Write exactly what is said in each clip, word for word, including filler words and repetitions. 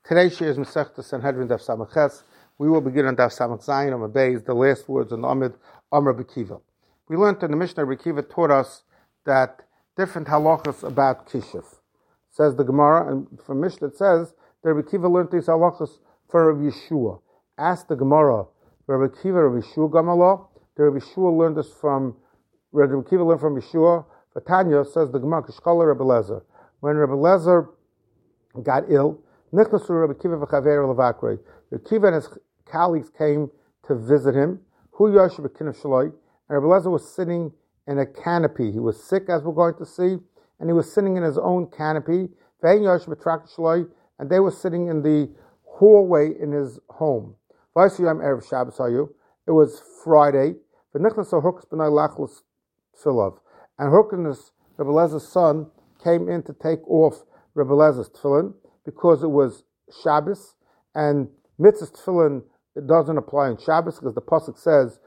Today she is Masechta Sanhedrin Daf Samach. We will begin on Daf Samach Zayin on Beis, the last words on the Amid Amr Bekiva. We learned in the Mishnah Bekiva taught us that different halachas about Kishuf. Says the Gemara, and from Mishnah it says that Bekiva learned these halachas for Rabbi Yeshua. Ask the Gemara, Rabbi Kiva, Rabbi Yeshua Gamala. The Rabbi Yeshua learned this from Rabbi Kiva learned from Yeshua. Vatanya says the Gemara Kishkala Rabbi Lezer. When Rabbi Lezer got ill, Nichnasu Rabbi Kiva v'chaver levakrei. Rabbi Kiva and his colleagues came to visit him. Hu yoshev b'kinuf shaloi. And Rabbi Lezer was sitting in a canopy. He was sick, as we're going to see, and he was sitting in his own canopy. Ve'en yoshev b'trak shaloi. And they were sitting in the hallway in his home. V'ayisuyam erev Shabbos hayu. It was Friday. V'nichnasu Hurkas b'nai lachlos tfilav. And Hurkas, Rabbi Lezer's son, came in to take off Rabbi Lezer's tefillin because it was Shabbos, and mitzvah tefillin, it doesn't apply in Shabbos because the pasuk says,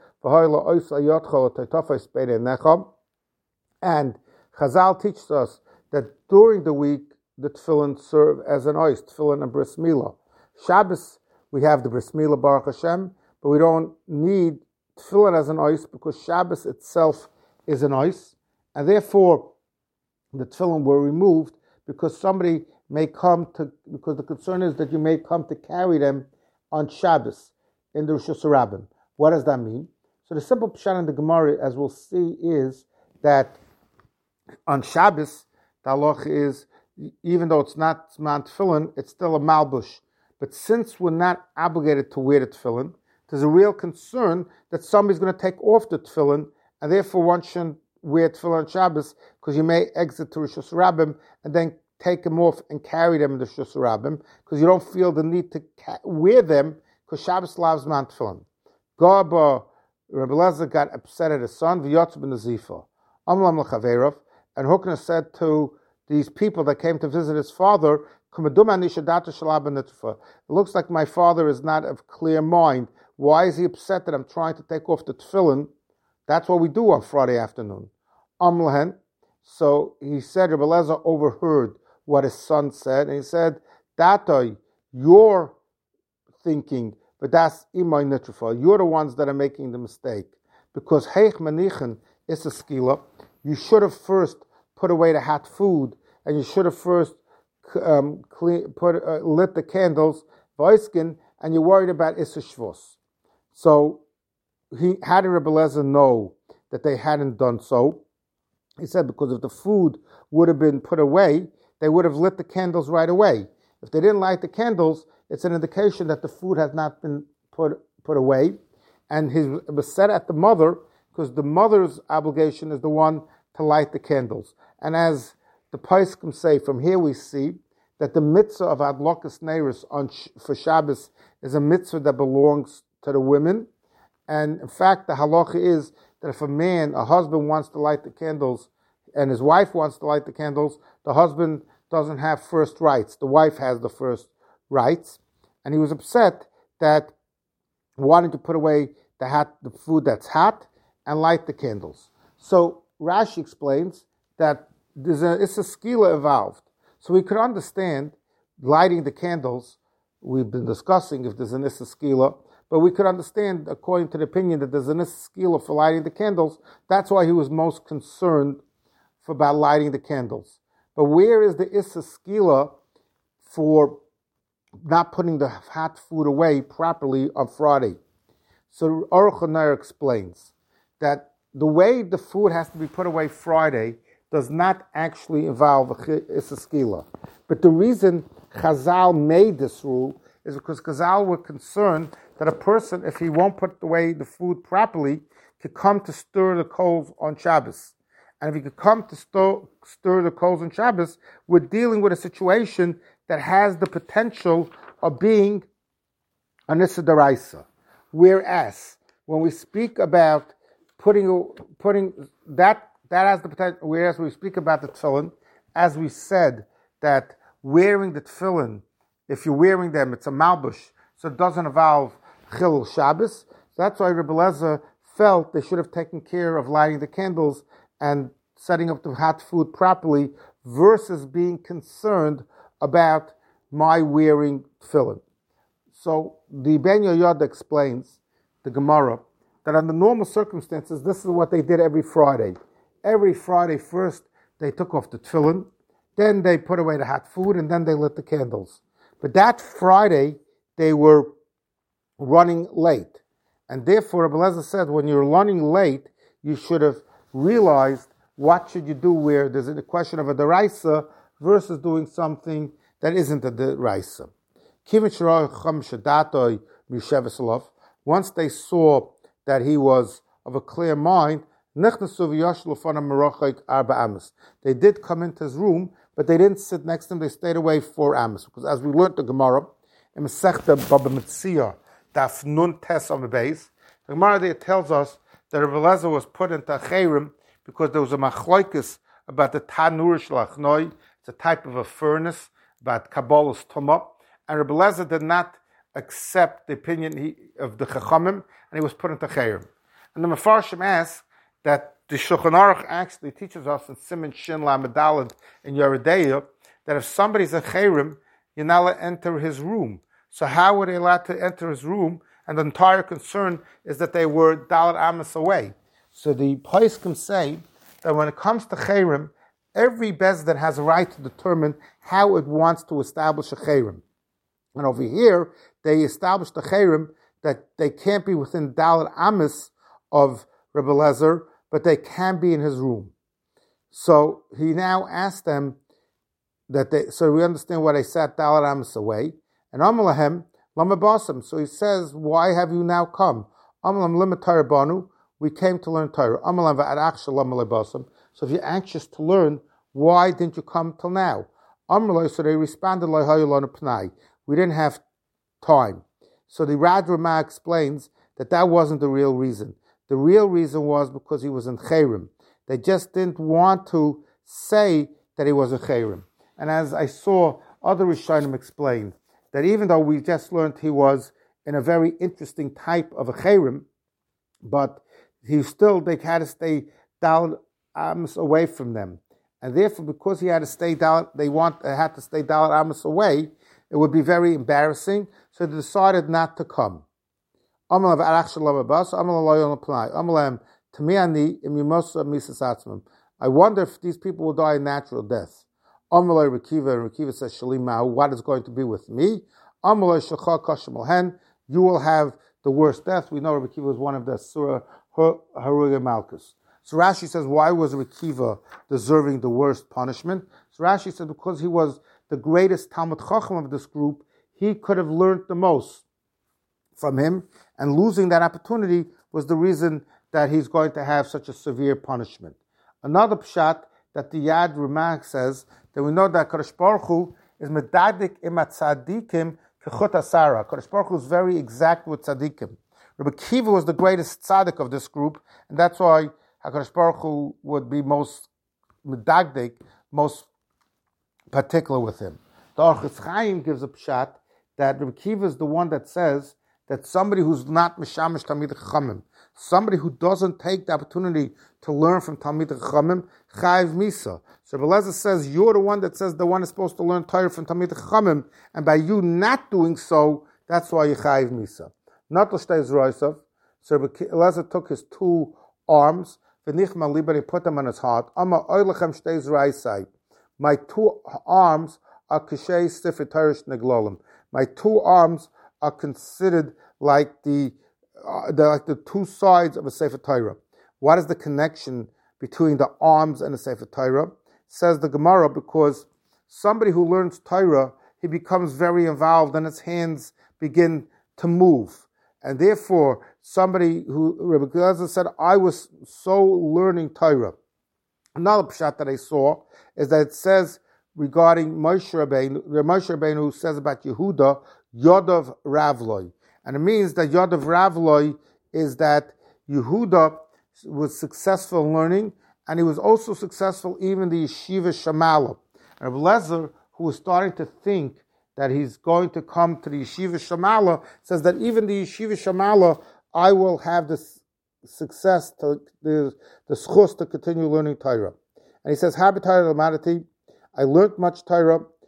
and Chazal teaches us that during the week the tefillin serve as an ois, tefillin and bris milah. Shabbos we have the bris milah Baruch Hashem, but we don't need tefillin as an ois because Shabbos itself is an ois, and therefore the tefillin were removed because somebody may come to, because the concern is that you may come to carry them on Shabbos in the Rosh Hashanah. What does that mean? So the simple pshat in the Gemara, as we'll see, is that on Shabbos, the halach is, even though it's not Zman Tefillin, it's still a malbush. But since we're not obligated to wear the tefillin, there's a real concern that somebody's going to take off the tefillin, and therefore one shouldn't wear tefillin on Shabbos, because you may exit to Rosh Hashanah and then take them off and carry them in the Rosh Hashanah, because you don't feel the need to ca- wear them, because Shabbos loves man tefillin. Gaba, Rabbi Lezer got upset at his son, v'yotz ben Nazifa. Amlam l'chaverov, and Hukna said to these people that came to visit his father, it looks like my father is not of clear mind. Why is he upset that I'm trying to take off the tefillin? That's what we do on Friday afternoon. Amlahen. So he said, Rabbi Lezer overheard what his son said, and he said, Datoi, you're thinking, but that's imay nitrifa. You're the ones that are making the mistake. Because heich manichen is a skila. You should have first put away the hot food, and you should have first um, clean, put uh, lit the candles, voiskin, and you're worried about Issa Shvos. So he, how did Rabbi Lezer know that they hadn't done so? He said because if the food would have been put away, they would have lit the candles right away. If they didn't light the candles, it's an indication that the food has not been put put away. And he was set at the mother, because the mother's obligation is the one to light the candles. And as the Poskim say, from here we see that the mitzvah of Adlokas Neiros on for Shabbos is a mitzvah that belongs to the women. And in fact, the halacha is that if a man, a husband wants to light the candles, and his wife wants to light the candles, the husband doesn't have first rights. The wife has the first rights. And he was upset that wanting to put away the hot, the food that's hot and light the candles. So Rashi explains that there's a, it's a skila involved. So we could understand lighting the candles. We've been discussing if there's an issa skila, but we could understand, according to the opinion, that there's an issa skila for lighting the candles. That's why he was most concerned for, about lighting the candles. But where is the issa skila for not putting the hot food away properly on Friday? So Aruch HaNer explains that the way the food has to be put away Friday does not actually involve issa skila. But the reason Chazal made this rule is because Chazal were concerned that a person, if he won't put away the food properly, could come to stir the coals on Shabbos. And if he could come to stir, stir the coals on Shabbos, we're dealing with a situation that has the potential of being an issa deraisa. Whereas, when we speak about putting putting that, that has the potential, whereas we speak about the tefillin, as we said, that wearing the tefillin, if you're wearing them, it's a malbush, so it doesn't involve chilul Shabbos. So that's why Rabbi Lezer felt they should have taken care of lighting the candles and setting up the hot food properly, versus being concerned about my wearing tefillin. So the Ben Yoyada explains, the Gemara, that under normal circumstances, this is what they did every Friday. Every Friday, first they took off the tefillin, then they put away the hot food, and then they lit the candles. But that Friday, they were running late. And therefore, Rebbe Eliezer said, when you're running late, you should have realized what should you do where there's a question of a deraisa versus doing something that isn't a deraisa. Once they saw that he was of a clear mind, they did come into his room, but they didn't sit next to him, they stayed away four amos. Because as we learned the Gemara, in Masechta Baba Metzia, Daf Nun Tes on the base, the Gemara there tells us that Rebbe Eliezer was put into Chayrim because there was a machlokes about the Tanur Shlachnoi. It's a type of a furnace about Kabbalah's Tumah. And Rebbe Eliezer did not accept the opinion he, of the Chachamim, and he was put into Chayrim. And the Mefarshim asks that the Shulchan Aruch actually teaches us in Siman Shin Lamed Daled in Yeridea that if somebody's a Chayrim, you're not allowed to enter his room. So how were they allowed to enter his room? And the entire concern is that they were Daled Amos away. So the Poskim say that when it comes to Chayrim, every Bezdin has a right to determine how it wants to establish a Chayrim. And over here, they established the Chayrim that they can't be within Daled Amos of Rebbe Eliezer, but they can be in his room. So he now asked them that they, so we understand why they sat Daled Amos away. And Amalahem, Lama Basam. So he says, why have you now come? Amalam Lima Torah Banu, we came to learn Torah. Amalam Va'araksha Lama Basam. So if you're anxious to learn, why didn't you come till now? Amalai, so they responded, we didn't have time. So the Rad Ramah explains that that wasn't the real reason. The real reason was because he was in Chayrim. They just didn't want to say that he was a Chayrim. And as I saw other Rishonim explain, that even though we just learned he was in a very interesting type of a Chayrim, but he still, they had to stay Daled Amos away from them. And therefore, because he had to stay down, they want they had to stay Daled Amos away, it would be very embarrassing, so they decided not to come. I wonder if these people will die a natural death. Amalai Rekiva, and Rekiva says, Shalimau, what is going to be with me? Amalai Shachar Kashem, you will have the worst death. We know Rekiva was one of the Surah Haruga Malchus. So Rashi says, why was Rekiva deserving the worst punishment? So Rashi said, because he was the greatest Talmud Chacham of this group, he could have learned the most from him, and losing that opportunity was the reason that he's going to have such a severe punishment. Another pshat that the Yad Ramah says, that we know that Kadosh Baruch Hu is medadik imat tzadikim kechut asara. Kadosh Baruch Hu is very exact with tzadikim. Rabbi Kiva was the greatest tzaddik of this group, and that's why HaKadosh Baruch Hu would be most medagdik, most particular with him. The Orchos Chaim gives a pshat that Rabbi Kiva is the one that says that somebody who's not Mishamish Talmid Chachamim, somebody who doesn't take the opportunity to learn from Talmid Chachamim, Chayiv Misa. So Rebbe Eliezer says, you're the one that says the one is supposed to learn Torah from Talmid Chachamim, and by you not doing so, that's why you Chayiv Misa. Not L'shtei Zroisav. So Rebbe Eliezer took his two arms, V'nichma liber, he put them on his heart. Ama oilechem shtei Zroisai. My two arms are Kishei Sifri Teresh Neglolim. My two arms are considered like the, uh, the like the two sides of a Sefer Torah. What is the connection between the arms and the Sefer Torah? Says the Gemara, because somebody who learns Torah, he becomes very involved and his hands begin to move. And therefore, somebody who, Rebbe Eliezer said, I was so learning Torah. Another pshat that I saw is that it says regarding Moshe Rabbeinu, Moshe Rabbeinu says about Yehuda, Yodav Ravloi. And it means that Yodav Ravloi is that Yehuda was successful in learning, and he was also successful even in the Yeshiva Shamala. And Rebbe Eliezer, who was starting to think that he's going to come to the Yeshiva Shamala, says that even the Yeshiva Shamala, I will have this success, to the, the schus to continue learning Torah. And he says, Habit Torah Lamadati, I learned much Torah,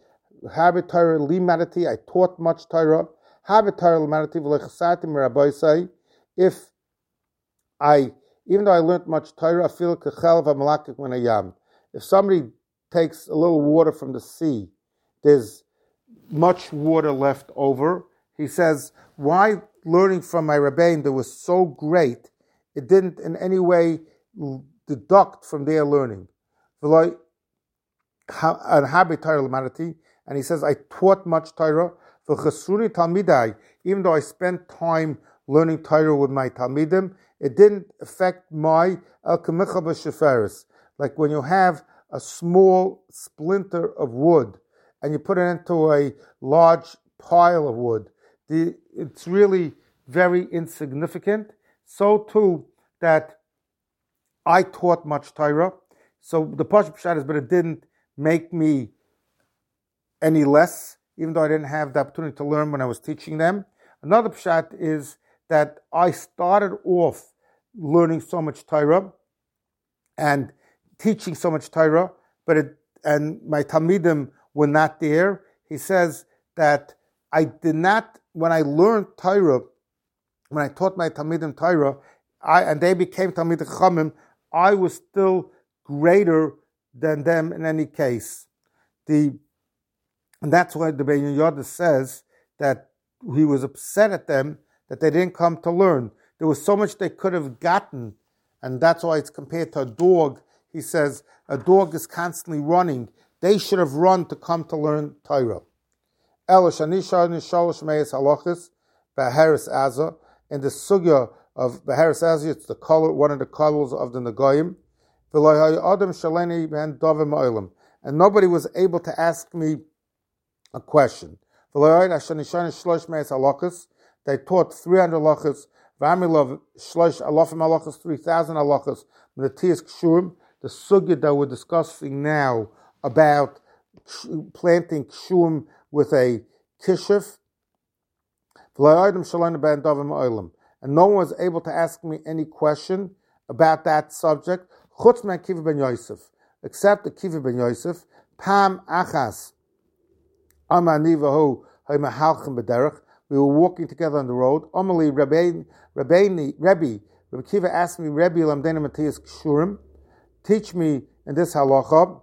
Habit Torah limadati, I taught much Torah. Habit Torah limadati v'lechasati mirabaisai. If I, even though I learned much Torah, I feel kechel v'malakik minayam. If somebody takes a little water from the sea, there's much water left over. He says, why learning from my Rebbein that was so great, it didn't in any way deduct from their learning. And he says, I taught much Torah. Even though I spent time learning Torah with my Talmidim, it didn't affect my al-kamicha. Like when you have a small splinter of wood and you put it into a large pile of wood, the, it's really very insignificant. So too, that I taught much Torah. So the Pashup Pshat is, but it didn't make me any less, even though I didn't have the opportunity to learn when I was teaching them. Another Pshat is that I started off learning so much Torah and teaching so much Torah, but it, and my Talmidim were not there. He says that I did not, when I learned Torah, when I taught my Talmidim Torah, I, and they became Talmidei Chachamim, I was still greater than them in any case. The and that's why the Bein Yoda says that he was upset at them that they didn't come to learn. There was so much they could have gotten, and that's why it's compared to a dog. He says a dog is constantly running. They should have run to come to learn Torah. In the sugya of Beheres Azah, it's the color, one of the colors of the Nagoyim. And nobody was able to ask me a question. They taught three hundred halachas, V'amilov shlosh alafim halachas, three thousand halachas, Menatiyas Kshurim, the sugya that we're discussing now about planting Kshurim with a kishuf. And no one was able to ask me any question about that subject, chutz me Akiva ben Yosef, except Akiva ben Yosef. Pam achas, amani v'hu ha'mahalchim b'derech. We were walking together on the road. Amali Rabbeini, Rabbeini, Rebbe, Rabbi Akiva asked me, Rebbe lamdena matiyas kshurim, teach me in this halacha.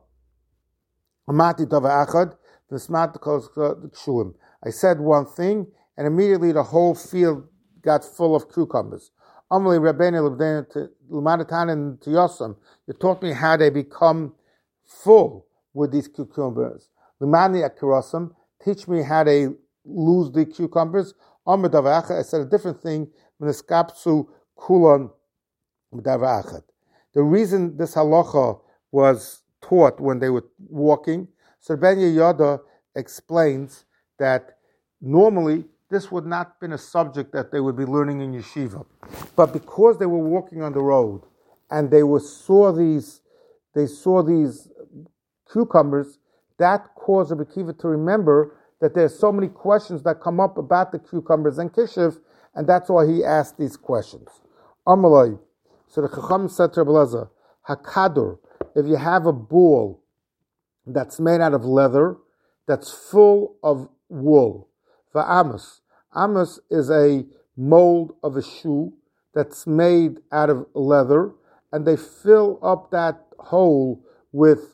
Amati dava achad, v'smat kshurim. I said one thing, and immediately the whole field got full of cucumbers. Amali Rabbeinu L'madatan Tiyosam. You taught me how they become full with these cucumbers. L'mani Akirosam. Teach me how they lose the cucumbers. Amar Davachad. I said a different thing. M'neskapsu kulon Davachad. The reason this halacha was taught when they were walking, so Ben Yehoyada explains that normally this would not have been a subject that they would be learning in yeshiva. But because they were walking on the road and they were, saw these they saw these cucumbers, that caused Rabbi Akiva to remember that there are so many questions that come up about the cucumbers and kishiv, and that's why he asked these questions. Amalai. So the Chacham said to Rabbi Elazar, Hakadur, if you have a ball that's made out of leather, that's full of wool, Va'amus. Amos is a mold of a shoe that's made out of leather, and they fill up that hole with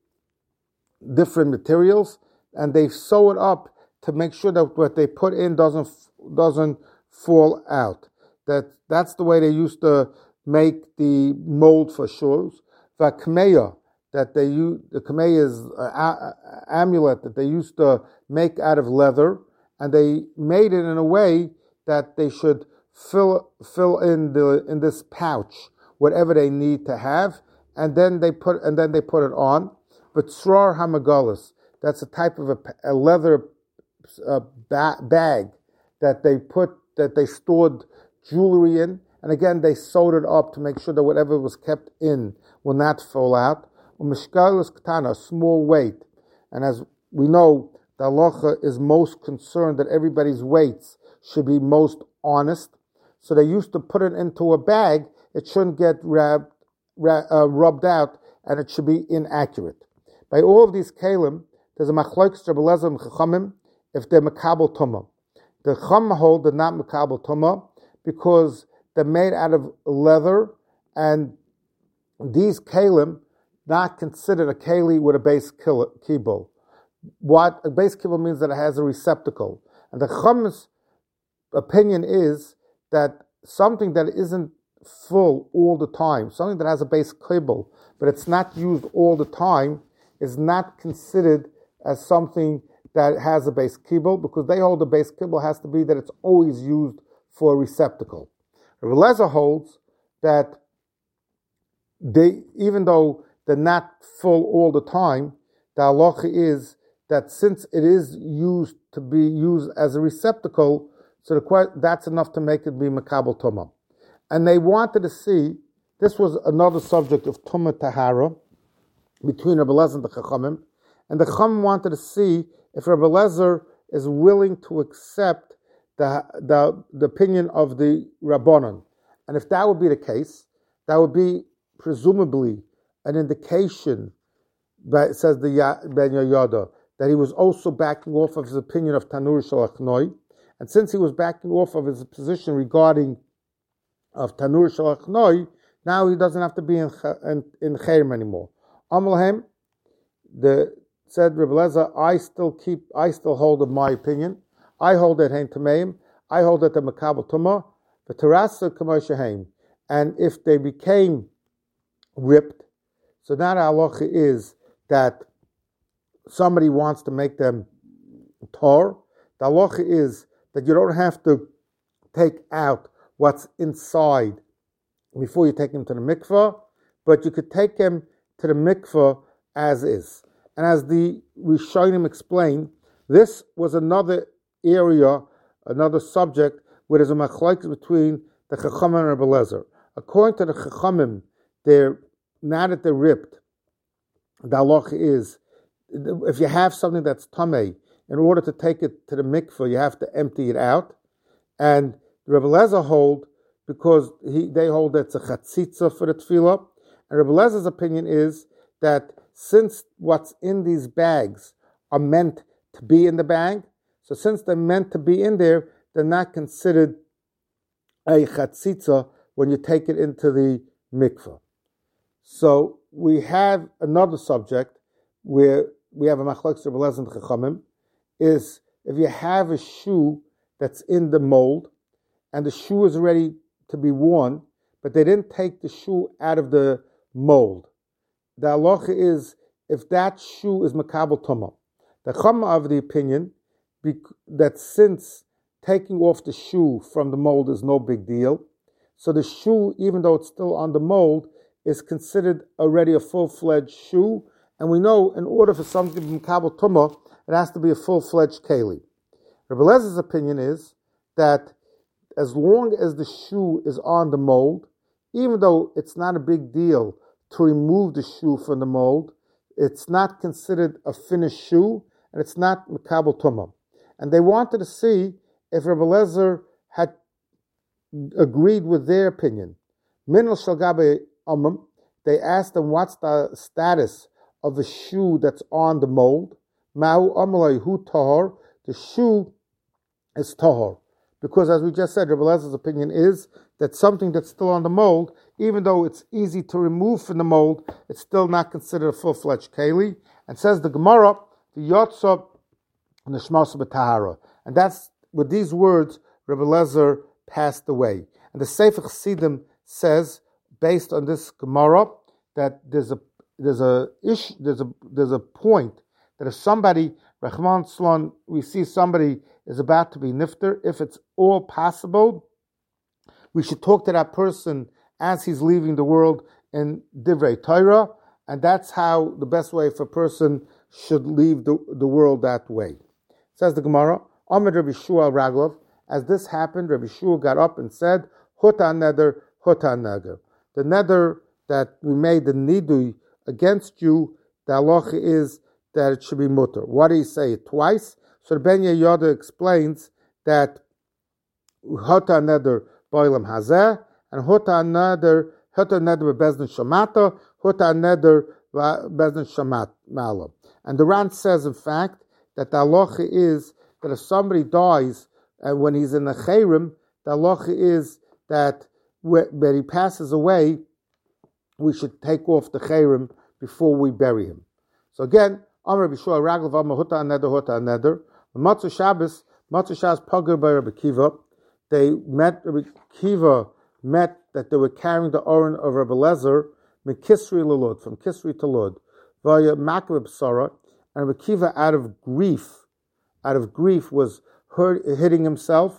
different materials, and they sew it up to make sure that what they put in doesn't doesn't fall out. That that's the way they used to make the mold for shoes. Va'kmeya, that they use, the kmeya is an amulet that they used to make out of leather. And they made it in a way that they should fill fill in the in this pouch whatever they need to have, and then they put and then they put it on. But srar hamagalis, that's a type of a, a leather uh, ba- bag that they put that they stored jewelry in, and again they sewed it up to make sure that whatever was kept in will not fall out. Umishkalis katana, a small weight, and as we know, the halacha is most concerned that everybody's weights should be most honest. So they used to put it into a bag. It shouldn't get rubbed, uh, rubbed out, and it should be inaccurate. By all of these kalim, there's a machlokes Rebbe Lezer and Chachamim if they're makabel tumah. The Chacham hold they're not makabel tumah because they're made out of leather, and these kalim not considered a keli with a base kibble. What a base kibble means that it has a receptacle, and the Chacham's opinion is that something that isn't full all the time, something that has a base kibble, but it's not used all the time, is not considered as something that has a base kibble, because they hold the base kibble has to be that it's always used for a receptacle. Rebbe Lezer holds that they, even though they're not full all the time, the halacha is that since it is used to be used as a receptacle, so the, that's enough to make it be makabel tumah. And they wanted to see, this was another subject of tumah tahara between Rebbe Lezer and the Chachamim, and the Chachamim wanted to see if Rebbe Lezer is willing to accept the, the, the opinion of the Rabbanon. And if that would be the case, that would be presumably an indication, that says the Ben Yoyada, that he was also backing off of his opinion of Tanur Shalach Noi. And since he was backing off of his position regarding of Tanur Shalach Noi, now he doesn't have to be in in, in Chayrim anymore. Amalahem, the said Rebbe Lezer, I still keep, I still hold of my opinion. I hold that Hein Tameim. I hold that the Makabel Tumah, the Terasa Kamosh. And if they became ripped, so now the halacha is that somebody wants to make them tor. The halacha is that you don't have to take out what's inside before you take them to the mikveh, but you could take them to the mikveh as is. And as the Rishonim explain, this was another area, another subject where there's a machlokes between the Chachamim and Rebbe Lezer. According to the Chachamim, they're now that they're ripped, the halacha is if you have something that's tamei, in order to take it to the mikveh, you have to empty it out. And the Rebbe Lezer hold because he they hold that it's a chatzitza for the tefillah. And Rebbe Lezer's opinion is that since what's in these bags are meant to be in the bag, so since they're meant to be in there, they're not considered a chatzitza when you take it into the mikveh. So we have another subject where we have a machlokes Rebbe Lezer and Chachamim, is if you have a shoe that's in the mold and the shoe is ready to be worn, but they didn't take the shoe out of the mold. The halacha is if that shoe is makabel tumah. The Chachamim of the opinion that since taking off the shoe from the mold is no big deal, so the shoe, even though it's still on the mold, is considered already a full-fledged shoe. And we know in order for something to be makabel tumah, it has to be a full-fledged keli. Rebbe Lezer's opinion is that as long as the shoe is on the mold, even though it's not a big deal to remove the shoe from the mold, it's not considered a finished shoe, and it's not makabel tumah. And they wanted to see if Rebbe Lezer had agreed with their opinion. Minal Shalgabe Amam, they asked them what's the status of the shoe that's on the mold. Ma'u Amalai Hu Tahor, the shoe is Tahor. Because as we just said, Rebbe Lezer's opinion is that something that's still on the mold, even though it's easy to remove from the mold, it's still not considered a full-fledged keli. And says the Gemara, the Yotza and the Shmasa B'Tahara. And that's, with these words, Rebbe Lezer passed away. And the Sefer Chassidim says, based on this Gemara, that there's a there's a issue, there's a there's a point that if somebody, Rahman Slon, we see somebody is about to be nifter, if it's all possible, we should talk to that person as he's leaving the world in Divrei Torah, and that's how the best way for a person should leave the, the world that way. Says the Gemara, Amid Rabbi Shua Raglov, as this happened, Rabbi Shua got up and said, Huta neder, Huta neder. The neder that we made, the nidui, against you, the halacha is that it should be mutter. Why do you say it twice? So the Ben Yehoyada explains that Huta neder boilam hazeh, and Huta neder, Huta neder bezdin shamata, Huta neder bezdin shamat malam. And the Ran says, in fact, that the halacha is that if somebody dies and when he's in the chayrim, the halacha is that when he passes away, we should take off the chayrim before we bury him. So again, Amar Bishua Raglav Amar Huta Aneder Huta Aneder. Matzah Shabbos, Matzah Shabbos Pager by Rabbi Kiva. They met, Rabbi Kiva met that they were carrying the Oren of Rabbi Lezer from Kisri Lulud, from Kisri to Lud. Vaya Makab Sarah, and Rabbi Kiva out of grief, out of grief was hurt, hitting himself,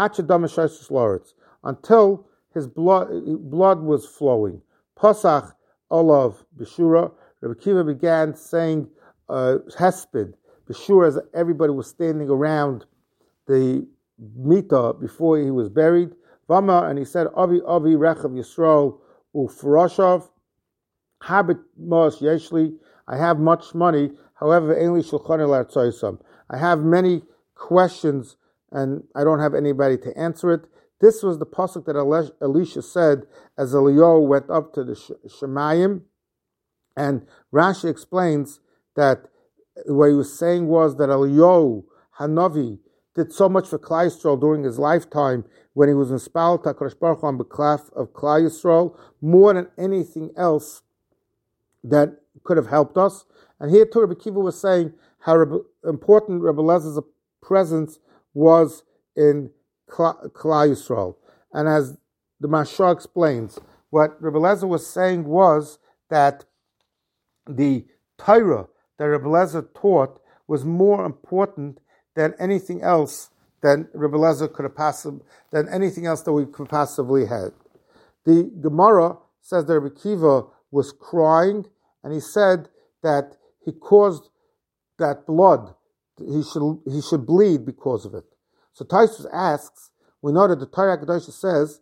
until his blood, blood was flowing. Pasach Olav Beshura, Rabbi Kiva began saying uh, Hesped, Beshura, as everybody was standing around the Mita before he was buried. Vama, and he said, Avi Avi Rechav Yisrael Ufroshav, Habit Mos Yeshli, I have much money, however, I have many questions and I don't have anybody to answer it. This was the pasuk that Elisha said as Eliyahu went up to the Shemayim, and Rashi explains that what he was saying was that Eliyahu Hanavi did so much for Klal Yisrael during his lifetime when he was in Spal HaKadosh Baruch Hu on behalf of Klal Yisrael, more than anything else that could have helped us. And here too, Rabbi Kiva was saying how Rabbi, important Rabbi Lezer's presence was in Klal Yisrael. And as the Mashal explains, what Rabbi Lezer was saying was that the Torah that Rabbi Lezer taught was more important than anything else than Rabbi Lezer could have possibly, than anything else that we could possibly had. The Gemara says that Rabbi Kiva was crying, and he said that he caused that blood, he should he should bleed because of it. So Taisus asks, we know that the Torah Kedosha says,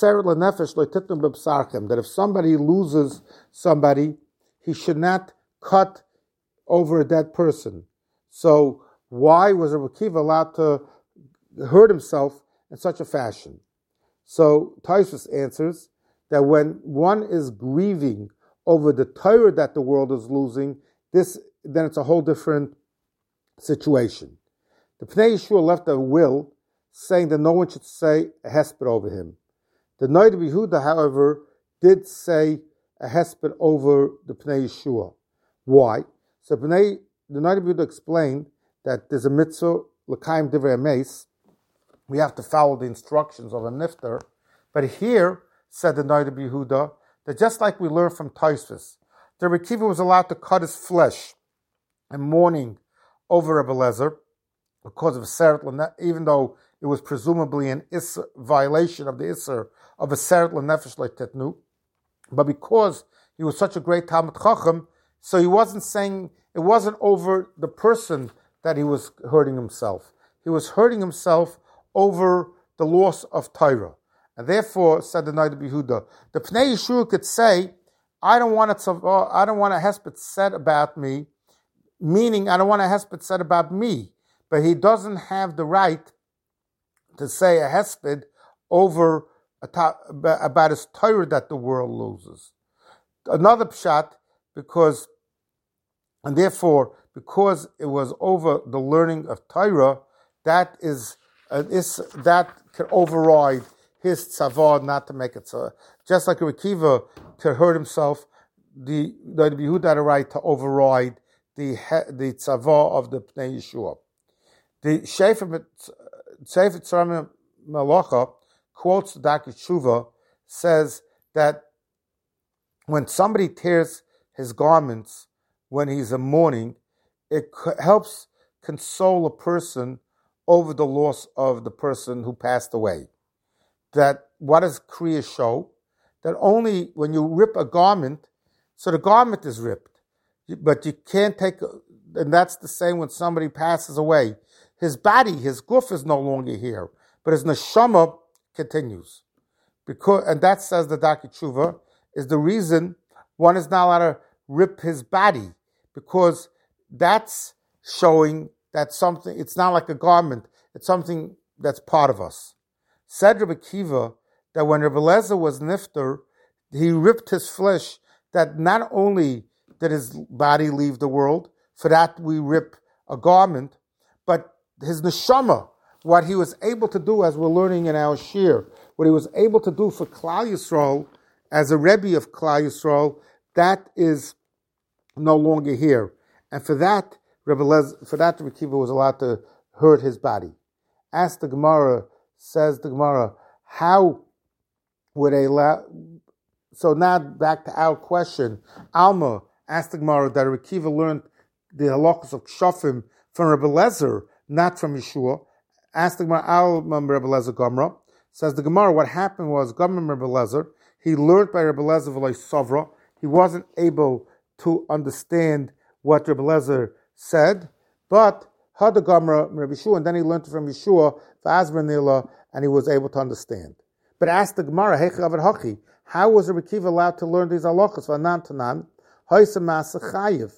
that if somebody loses somebody, he should not cut over a dead person. So why was Rabbi Kiva allowed to hurt himself in such a fashion? So Taisus answers that when one is grieving over the Torah that the world is losing, this then it's a whole different situation. The Pnei Yeshua left a will saying that no one should say a hesped over him. The Noda B'Yehuda, however, did say a hesped over the Pnei Yeshua. Why? So Pnei, the Noda B'Yehuda explained that there's a mitzvah, l'kaim divrei hameis, we have to follow the instructions of a nifter. But here, said the Noda B'Yehuda, that just like we learned from Tosfos, the Rabbi Kiva was allowed to cut his flesh in mourning over Rabbi Lezer because of a seret, even though it was presumably an isser, violation of the isser of a seret l'nefesh le'tetnu, but because he was such a great Talmid Chacham, so he wasn't saying, it wasn't over the person that he was hurting himself. He was hurting himself over the loss of Torah. And therefore, said the Noda B'Yehuda, the Pnei Yeshua could say, I don't want a, I don't want a hesped said about me, meaning I don't want a hesped said about me, but he doesn't have the right to say a hesped over a ta- about his Torah that the world loses. Another pshat, because, and therefore, because it was over the learning of Torah, that is, uh, is that can override his tzavah not to make it so. Just like Rabbi Kiva to hurt himself, the the Yehuda had a right to override the the tzavah of the Pnei Yeshua. The Sefer Tzarem Malacha quotes the Darkei Tshuva, says that when somebody tears his garments when he's in mourning, it helps console a person over the loss of the person who passed away. That what does Kriya show? That only when you rip a garment, so the garment is ripped, but you can't take, and that's the same when somebody passes away. His body, his guf is no longer here, but his neshama continues. Because, and that, says the Darkei Tshuva, is the reason one is not allowed to rip his body, because that's showing that something, it's not like a garment, it's something that's part of us. Said Rabbi Kiva that when Rabbi Lezer was nifter, he ripped his flesh, that not only did his body leave the world, for that we rip a garment, but his neshama, what he was able to do, as we're learning in our shir, what he was able to do for Klal Yisrael, as a Rebbe of Klal Yisrael, that is no longer here. And for that, Rebbe Lez, for that, Rebbe Kiva was allowed to hurt his body. Ask the Gemara, says the Gemara, how would they allow? So now back to our question. Alma asked the Gemara that Rebbe Kiva learned the halachos of Kshofim from Rebbe Lezer, not from Yeshua. Asked the Gemara, Alma Rebbe Lezer Gomra. Says the Gemara, what happened was, Gomra Rebbe Lezer, he learned by Rebbe Lezer v'lo Sovra. He wasn't able to understand what Rebbe Lezer said, but Hada Gomra Rebbe Yeshua, and then he learned from Yeshua, V'azbernila, and he was able to understand. But asked the Gemara, Heichav Hachi, how was Rebbe Kiva allowed to learn these halachos? V'anan tanan, Hoysem Masa Chayiv.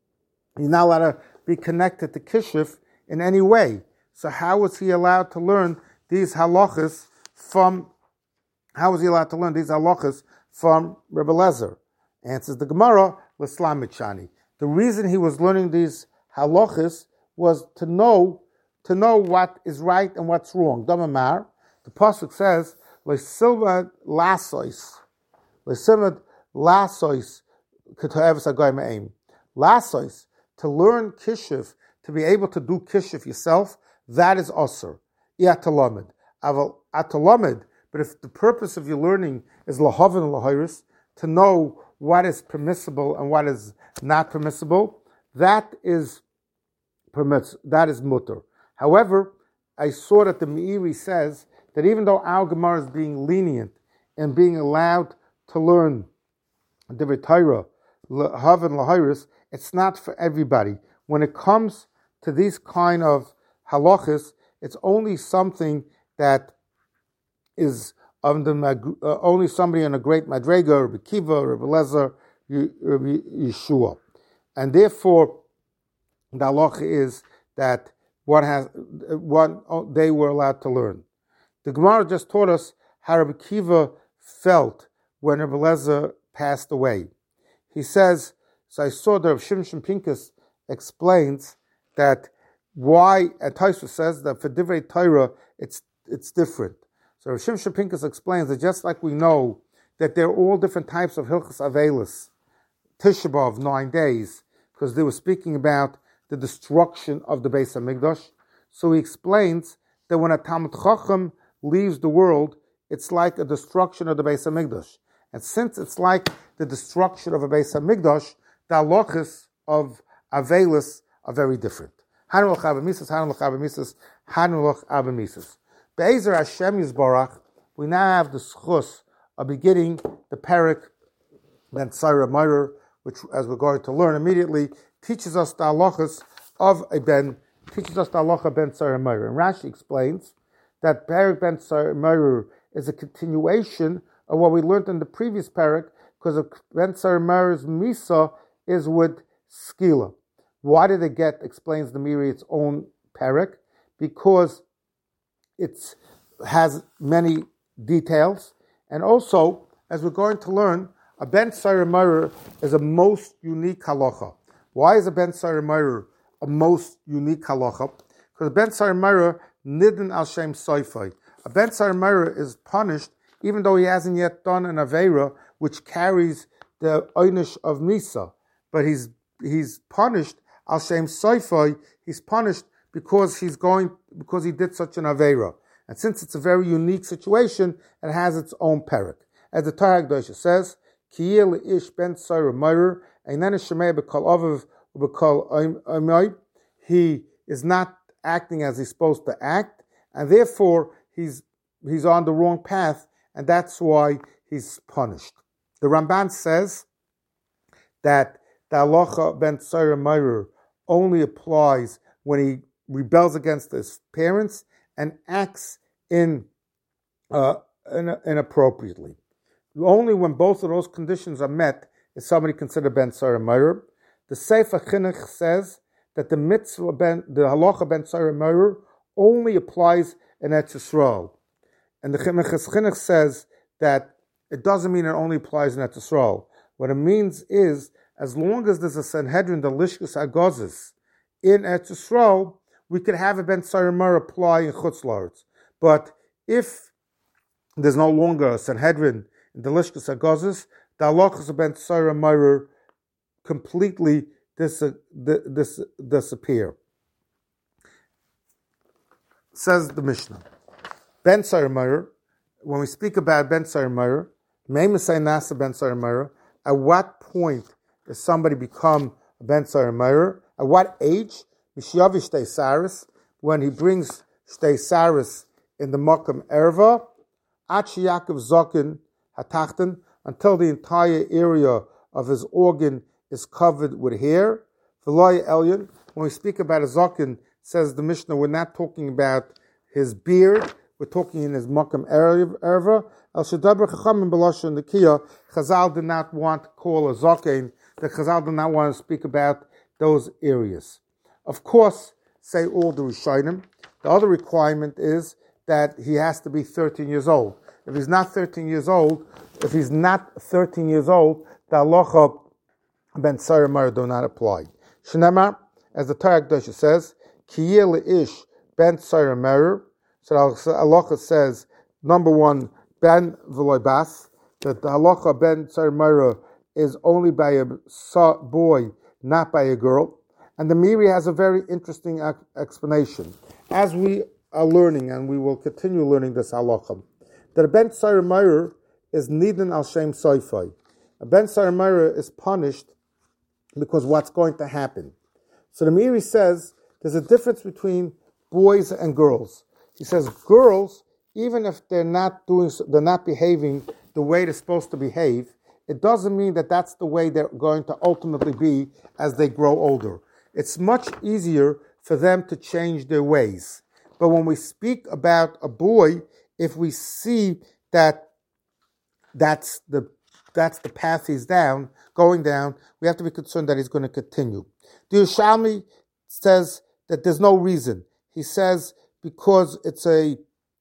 He's not allowed to be connected to Kishuf in any way. So how was he allowed to learn these halachos from, how was he allowed to learn these halachos from Rebbe Lezer? Answers the Gemara, L'slam Michani. The reason he was learning these halachos was to know, to know what is right and what's wrong. Damamar, the pasuk says, L'silvad lasois, L'silvad lasois, k'to'evus hagoy me'im. Lasois, to learn kishuf, to be able to do kishuf yourself, that is osir. Iatalamed. Aval atalamed. But if the purpose of your learning is lahavin and lahiris, to know what is permissible and what is not permissible, that is permits. That is mutter. However, I saw that the Meiri says that even though our Gemara is being lenient and being allowed to learn the Torah, lahavin lahiris, it's not for everybody. When it comes to these kind of halachas, it's only something that is of the uh, only somebody in a great madrega, Rebbe Kiva, Rebbe Lezer, Rebbe Yeshua, and therefore the halacha is that what has what they were allowed to learn. The Gemara just taught us how Rebbe Kiva felt when Rebbe Lezer passed away. He says, so I saw that Shimshon Pinkus explains that why, and Taisva says that for Divrei Torah it's it's different. So Shimshon Pinkus explains that just like we know that there are all different types of Hilchas Avelis, Tisha B'Av, nine days, because they were speaking about the destruction of the Beis HaMikdash. So he explains that when a Talmid Chacham leaves the world, it's like a destruction of the Beis HaMikdash. And since it's like the destruction of a Beis HaMikdash, the halachas of Avelis are very different. Hanulach Abamisas, Hanulach Abamisas, Hanulach Abamisas. Be'ezer Hashem Yisbarach, we now have the schus of beginning the parak Ben Tzara Meir, which, as we're going to learn immediately, teaches us the halachas of a Ben, teaches us the halacha Ben Tzara Meir. And Rashi explains that parak Ben Tzara Meir is a continuation of what we learned in the previous parak, because Ben Tzara Meir's misa is with skila. Why did it get, explains the Miri, its own parak? Because it has many details, and also, as we're going to learn, a Ben Tzara Meir is a most unique halacha. Why is a Ben Tzara Meir a most unique halacha? Because a Ben Tzara Meir nidin al shem soifai. A Ben Tzara Meir is punished even though he hasn't yet done an aveira which carries the einish of misa, but he's he's punished al shem soifai. He's punished because he's going because he did such an aveira. And since it's a very unique situation, it has its own parak. As the Torah Kedosha says, Ki ish ben tzara meir, einan shemei b'kol aviv u'b'kol oimai. He is not acting as he's supposed to act, and therefore he's he's on the wrong path, and that's why he's punished. The Ramban says that the halacha ben tzara meir only applies when he rebels against his parents and acts in, uh, in inappropriately. Only when both of those conditions are met is somebody considered ben tzara meir. The Sefer Chinuch says that the mitzvah ben, the halacha ben tzara meir only applies in Eretz Yisrael, and the Chinuch says that it doesn't mean it only applies in Eretz Yisrael. What it means is as long as there's a Sanhedrin, the Lishkas Agozis, in Eretz Yisrael, we could have a Ben Sarimar apply in Chutz La'aretz. But if there's no longer a Sanhedrin in the Lishkas Agozis, the halachas of Ben Sarimar completely dis- dis- disappear. Says the Mishnah. Ben Sarimar, when we speak about Ben Sarimar, Meimasei Nasa Ben Sarimar, at what point does somebody become a Ben Sarimar? At what age? Mishavi Shtei Saris, when he brings Shtei Saris in the Makam Erva, Achi Yaakov Zokin Hatachten, until the entire area of his organ is covered with hair. V'loy Elyon, when we speak about a Zokin, says the Mishnah, we're not talking about his beard, we're talking in his Makam Erva. Al Shadaber Chachamim B'Lashon Nekiya, Chazal did not want to call a Zokin, the Chazal did not want to speak about those areas. Of course, say all the Rishonim, the other requirement is that he has to be thirteen years old. If he's not thirteen years old, if he's not thirteen years old, the halacha ben Sarimar do not apply. Shnema, as the Torah Kedusha says, Kiyeh le'ish ben Sarimar. So the halacha says, number one, ben v'loy bas, that the halacha ben Sarimar is only by a boy, not by a girl. And the Miri has a very interesting explanation. As we are learning, and we will continue learning this halacha, that a ben Sarimar is nidin al shem soifai. A ben Sarimar is punished because what's going to happen. So the Miri says there's a difference between boys and girls. He says girls, even if they're not doing, they're not behaving the way they're supposed to behave, it doesn't mean that that's the way they're going to ultimately be as they grow older. It's much easier for them to change their ways. But when we speak about a boy, if we see that that's the that's the path he's down, going down, we have to be concerned that he's going to continue. The Yerushalmi says that there's no reason. He says because it's a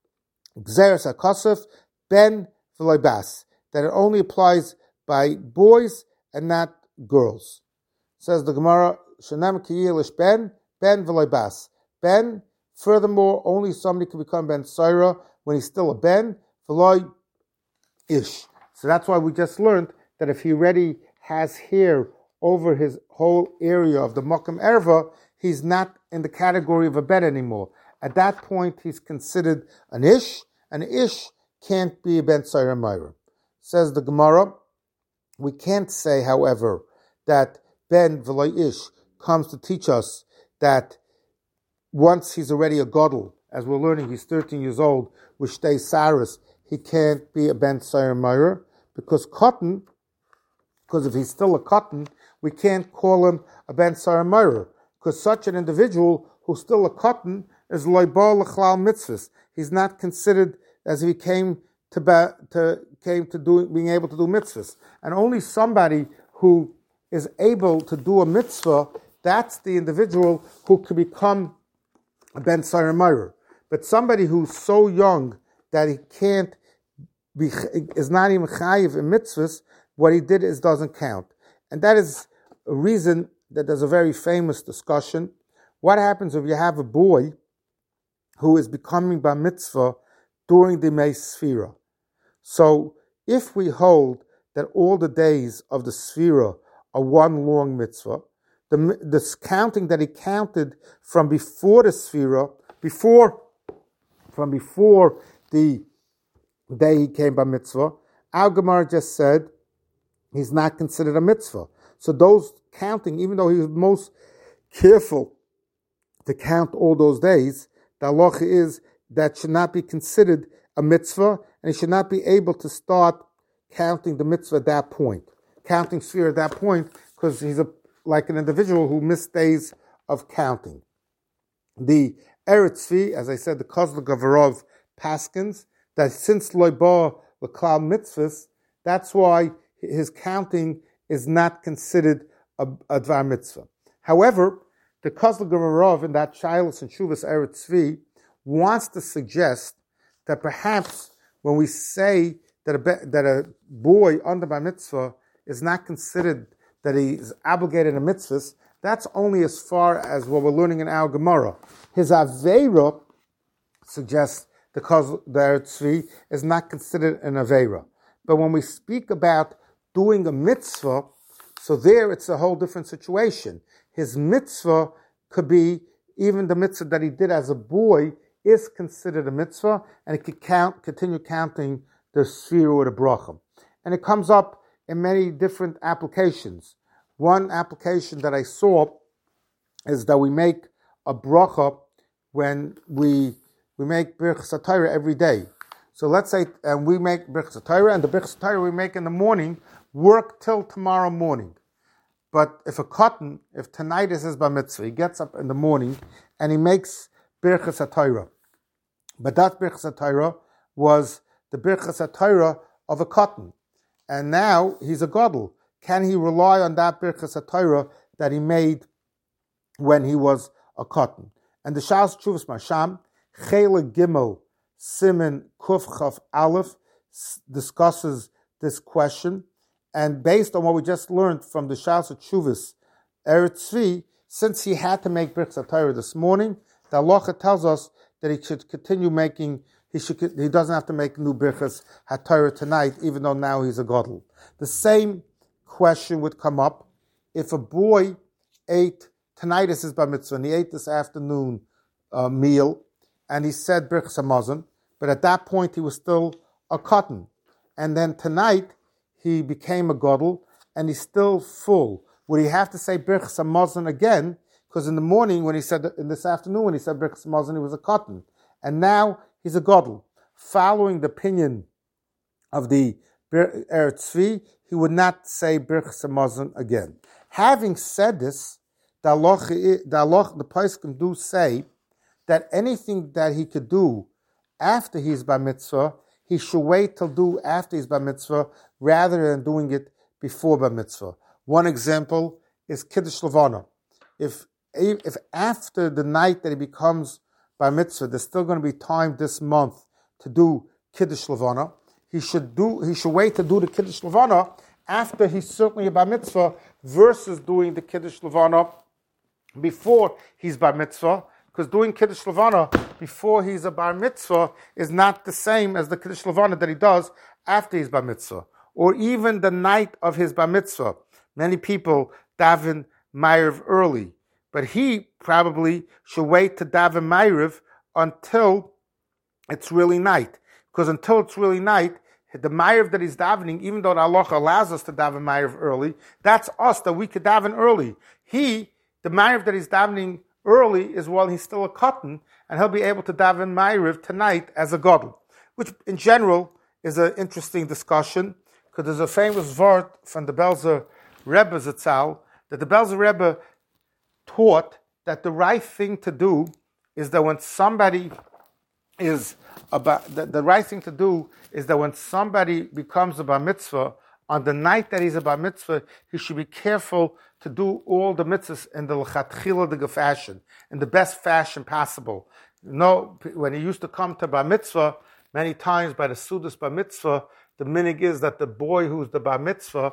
Gzeres HaKosef, Ben v'loy bas, that it only applies by boys and not girls. Says the Gemara, Shanam Kiyelish Ben, Ben v'loy bas. Ben, furthermore, only somebody can become Ben Saira when he's still a Ben, v'loy ish. So that's why we just learned that if he already has hair over his whole area of the Makam Erva, he's not in the category of a Ben anymore. At that point, he's considered an ish. An ish can't be a Ben Saira Myra. Says the Gemara, we can't say, however, that Ben v'loy ish comes to teach us that once he's already a gadol, as we're learning, he's thirteen years old, with Shtei Saris, he can't be a Ben Saira Myra, because cotton, because if he's still a cotton, we can't call him a Ben Saira Myra, because such an individual who's still a cotton is loibal l'chlal mitzvahs. He's not considered as if he came to, ba- to came to do, being able to do mitzvahs. And only somebody who is able to do a mitzvah, that's the individual who can become a Ben Saira Myra. But somebody who's so young that he can't be, is not even chayiv in mitzvahs, what he did is doesn't count. And that is a reason that there's a very famous discussion. What happens if you have a boy who is becoming bar mitzvah during the Mei Sfira? So if we hold that all the days of the Sfira are one long mitzvah, the, the counting that he counted from before the Sfira, before, from before the day he came by mitzvah, our Gemara just said he's not considered a mitzvah. So those counting, even though he was most careful to count all those days, the halacha is that should not be considered a mitzvah, and he should not be able to start counting the mitzvah at that point, counting sphere at that point, because he's a, like an individual who missed days of counting. The Eretz Tzvi, as I said, the Kozla Gavarov Paskins, that since loiba l'klal mitzvahs, that's why his counting is not considered a, a dvar mitzvah. However, the Kozla Gavarov in that Shilas and Shuvas Eretz Tzvi wants to suggest that perhaps when we say that a, that a boy under bar mitzvah is not considered that he's obligated in mitzvahs, that's only as far as what we're learning in our Gemara. His Aveira suggests the Eretz Tzvi is not considered an Aveira. But when we speak about doing a mitzvah, so there it's a whole different situation. His mitzvah could be, even the mitzvah that he did as a boy is considered a mitzvah, and it could count, continue counting the sphere or the bracha. And it comes up in many different applications. One application that I saw is that we make a bracha when we we make Birchas HaTorah every day. So let's say, and we make Birchas HaTorah, and the Birchas HaTorah we make in the morning, work till tomorrow morning. But if a cotton, if tonight is his bar mitzvah, he gets up in the morning and he makes Birchas HaTorah. But that Birchas HaTorah was the Birchas HaTorah of a cotton. And now he's a gadol. Can he rely on that Birchas HaTorah that he made when he was a cotton? And the Shas Tshuvas Masham, Chele Gimel Siman Kuf Chaf Aleph, discusses this question. And based on what we just learned from the Shas Tshuvas Eretz Tzvi, since he had to make Birchas HaTorah this morning, the halacha tells us that he should continue making, he should he doesn't have to make new Birchas HaTorah tonight, even though now he's a gadol. The same question would come up if a boy ate, tonight is his bar mitzvah, and he ate this afternoon uh, meal, and he said Birchas Hamazon, but at that point he was still a cotton. And then tonight he became a gadol, and he's still full. Would he have to say Birchas Hamazon again? Because in the morning, when he said, in this afternoon, when he said Birchas Hamazon, he was a cotton. And now he's a gadol. Following the opinion of the Eretz Tzvi, he would not say Birchas Hamazon again. Having said this, the halacha, the halacha, the poskim do say that anything that he could do after he's bar mitzvah, he should wait till do after he's bar mitzvah rather than doing it before bar mitzvah. One example is Kiddush Levana. If if after the night that he becomes bar mitzvah, there's still going to be time this month to do Kiddush Levana, he should do he should wait to do the Kiddush Levana after he's certainly a bar mitzvah versus doing the Kiddush Levana before he's bar mitzvah. Because doing Kiddush Levana before he's a bar mitzvah is not the same as the Kiddush Levana that he does after he's bar mitzvah. Or even the night of his bar mitzvah. Many people daven Ma'ariv early. But he probably should wait to daven Ma'ariv until it's really night. Because until it's really night, the Ma'ariv that he's davening, even though the halacha allows us to daven Ma'ariv early, that's us, that we could daven early. He, the Ma'ariv that he's davening early is while he's still a cotton, and he'll be able to daven Ma'ariv tonight as a gadol, which in general is an interesting discussion, because there's a famous word from the Belzer Rebbe Zatzal, that the Belzer Rebbe taught that the right thing to do is that when somebody is about, the, the right thing to do is that when somebody becomes a bar mitzvah, on the night that he's a bar mitzvah, he should be careful to do all the mitzvahs in the l'chatchila fashion, in the best fashion possible. You know, when he used to come to bar mitzvah, many times by the Sudas bar mitzvah, the minig is that the boy who's the bar mitzvah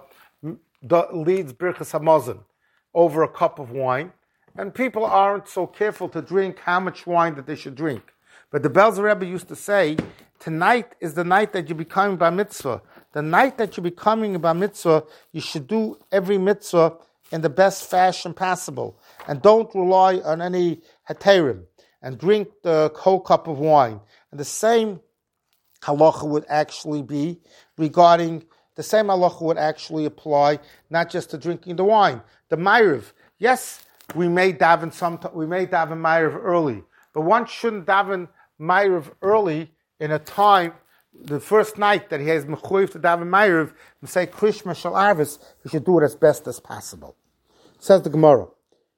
leads Birchas Hamazon over a cup of wine, and people aren't so careful to drink how much wine that they should drink. But the Belzer Rebbe used to say, tonight is the night that you become bar mitzvah. The night that you're becoming a bar mitzvah, you should do every mitzvah in the best fashion possible. And don't rely on any heterim. And drink the whole cup of wine. And the same halacha would actually be regarding, the same halacha would actually apply not just to drinking the wine. The Ma'ariv, yes, we may daven some, we may daven Ma'ariv early. But one shouldn't daven Ma'ariv early in a time, the first night that he has mechuyev to daven Ma'ariv, and say Krishma Shal Arvis, he should do it as best as possible. Says the Gemara,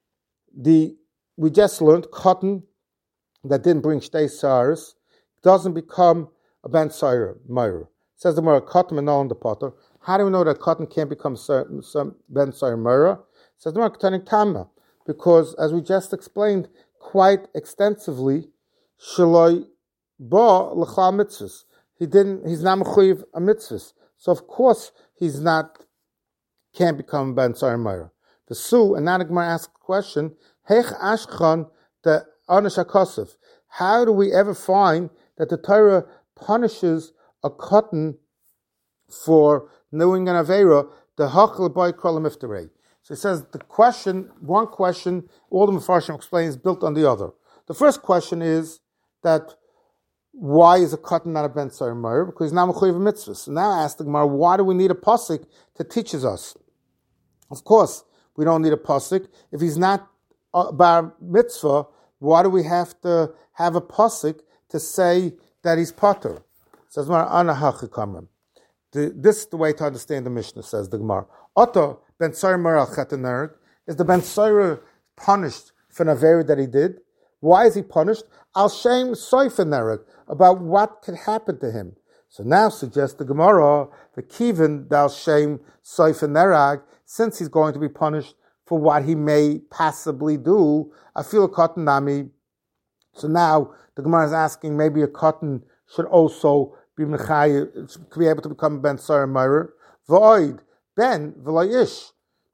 the we just learned cotton that didn't bring shtei saras doesn't become a ben saira Ma'ariv. Says the Gemara, cotton and all in the potter. How do we know that cotton can't become some, some ben saira Ma'ariv? Says the Gemara, turning tama, because as we just explained quite extensively, shaloi ba l'chal mitzvahs. He didn't. He's not mechuyev a mitzvahs. So of course he's not can't become Ben Sarim Meir. The Su, and now the Gemara asks the question, Hech Ashchan the Anish HaKosef. How do we ever find that the Torah punishes a cotton for knowing an Aveira, the Hachal Boy Krolam Iftarei? So it says the question, one question, all the Mefarshim explain, is built on the other. The first question is that why is a cotton not a Ben Sarim Meir? Because now Mechuyev mitzvahs. So now I ask the Gemara, why do we need a pasuk that teaches us? Of course, we don't need a pasuk. If he's not a bar mitzvah, why do we have to have a pasuk to say that he's pater? Says Gemara, this is the way to understand the Mishnah, says the Gemara. Otto Ben Sarim Meir al Chetenerg, is the Ben Sarim punished for an avera that he did? Why is he punished? Al Shem Soifenerg, about what could happen to him. So now suggests the Gemara, the Kivin Dal Shem Soifenerag, since he's going to be punished for what he may possibly do, I feel a cotton nami. So now the Gemara is asking, maybe a cotton should also be mechay, should be able to become Ben Sarim Meir. Void Ben v'loyish,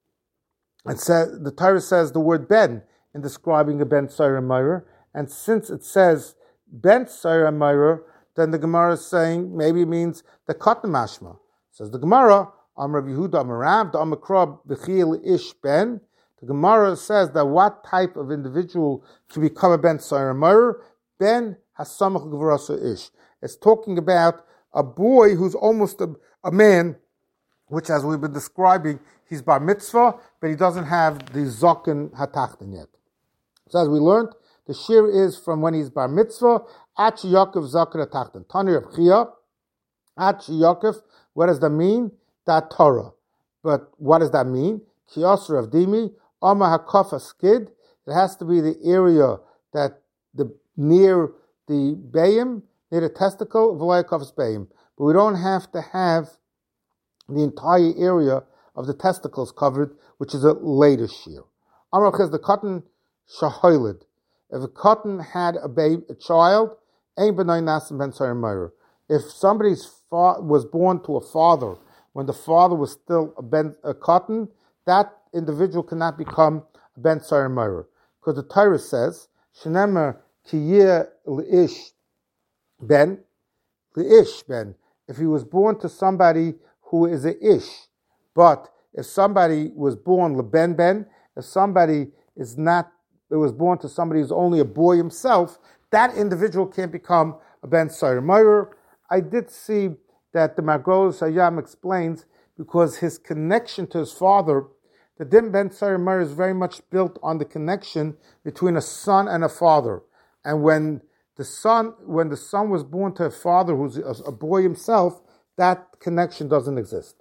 and says the Torah says the word Ben in describing a Ben Sarim Meir, and since it says Ben Sarim Meir, then the Gemara is saying maybe it means the cotton mashma. Says the Gemara, Amar Yehuda Amar Rav, the Amakrab B'chil Ish Ben. The Gemara says that what type of individual to become a Ben Sarim Meir? Ben Hasamach Gvorasa Ish. It's talking about a boy who's almost a, a man, which, as we've been describing, he's bar mitzvah, but he doesn't have the zoken hatachten yet. So as we learned, the shir is from when he's bar mitzvah, Achi Yaakov zoken hatachten. Tani Rav Chia, Achi Yaakov, what does that mean? That Torah. But what does that mean? Kiyosar of Dimi, Oma Hakofa Skid. It has to be the area that the near the bayim, near the testicle, V'layakof's bayim. But we don't have to have the entire area of the testicles covered, which is a later shear. Amar says the cotton shahoilid. If a cotton had a baby, a child, ein b'nai nasim ben Sarim Meir. If somebody's fa- was born to a father when the father was still a ben a cotton, that individual cannot become a ben Sarim Meir, because the Torah says shenemer kiyeh leish ben leish ben. If he was born to somebody who is a ish, but if somebody was born leben ben, if somebody is not, it was born to somebody who's only a boy himself, that individual can't become a ben Sarim Meir. I did see that the Margol Sayam explains because his connection to his father, the Din ben Sarim Meir is very much built on the connection between a son and a father, and when the son, when the son was born to a father who's a boy himself, that connection doesn't exist.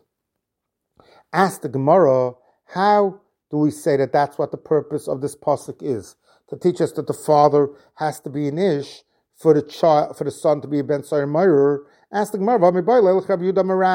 Ask the Gemara, how do we say that that's what the purpose of this pasuk is? To teach us that the father has to be an ish for the child, for the son to be a ben Sarim Meir. Ask the Gemara, that Rabbi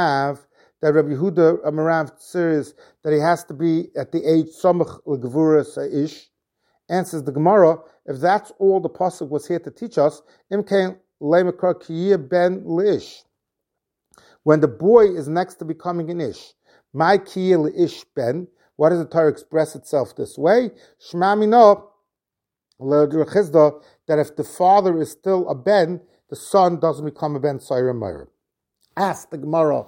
Yehuda Amarav says that he has to be at the age samach l'gevura ish. Answers the Gemara, if that's all the pasuk was here to teach us, imkain lemakar kiyeh ben lish. When the boy is next to becoming an ish, my kiyeh ish ben. Why does the Torah express itself this way? Shema mino le'drechizda, that if the father is still a ben, the son doesn't become a ben Sarim Meir. Ask the Gemara,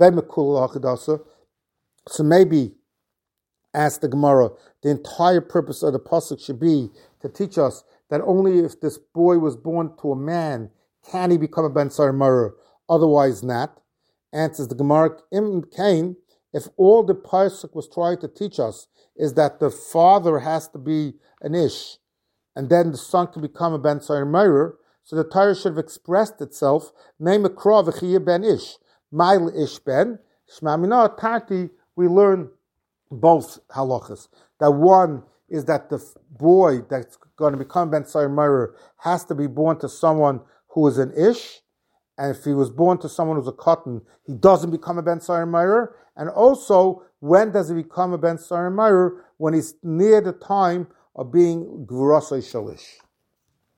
so maybe ask the Gemara, the entire purpose of the pasuk should be to teach us that only if this boy was born to a man can he become a ben Sarim Meir, otherwise not. Answers the Gemara, Im Kain, if all the pasuk was trying to teach us is that the father has to be an ish, and then the son can become a ben Sarim Meir, so the Torah should have expressed itself, name a krav v'chiyeh ben ish, ma'il ish ben, shma mina tati, we learn both halachas. That one is that the boy that's going to become ben Sarim Meir has to be born to someone who is an ish, and if he was born to someone who's a cotton, he doesn't become a ben Sarim Meir. And also, when does he become a ben Sarim Meir? When he's near the time of being gvurasai shalish.